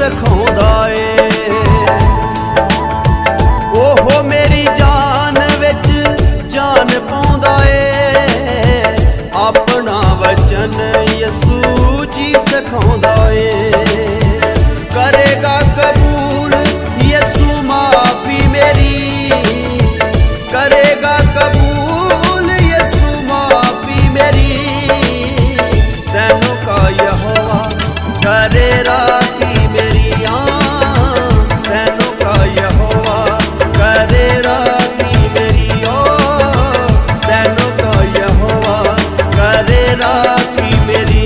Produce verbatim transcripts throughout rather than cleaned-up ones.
सिखाउंदा ए। ओहो मेरी जान विच जान पाउंदा ए, अपना वचन यसू जी सिखाउंदा ए। करेगा कबूल यसू माफी मेरी, करेगा कबूल यसू माफी मेरी। सैनों का यहोवा करे राखी मेरी, आँ सैनों का यहोवा करे राखी मेरी, ओ सैनों का यहोवा करे राखी मेरी।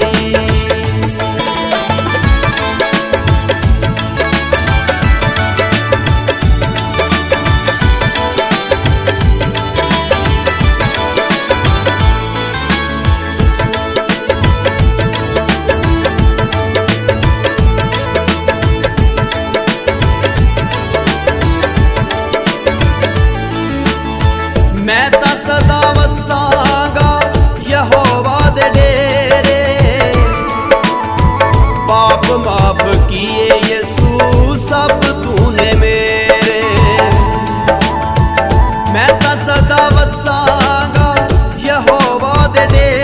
मैं तां सदा वसांगा यहोवा दे डेरे, पाप माफ किए यसू सब तूने मेरे। मैं तां सदा वसांगा यहोवा दे डेरे,